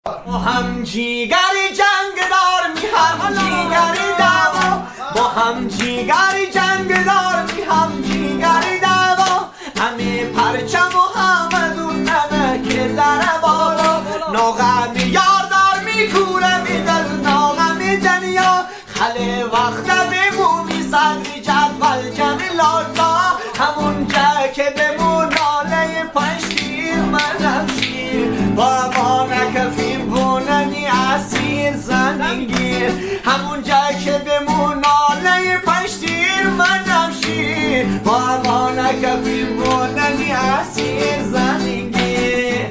با هم جیگری جنگ دار می هم جیگری دعوا با هم جیگری جنگ دار می هم جیگری دعوا همه پرچم و همه دون نمک در بالا ناغم یاردار می کوره می دل ناغم دنیا خله وقت بمومی صدری جدول جمیلاتا همون جا که بمون ناله پشتیر منم شیر بابا نکفیم بوننی اسیر زنگیر همون جا که بمون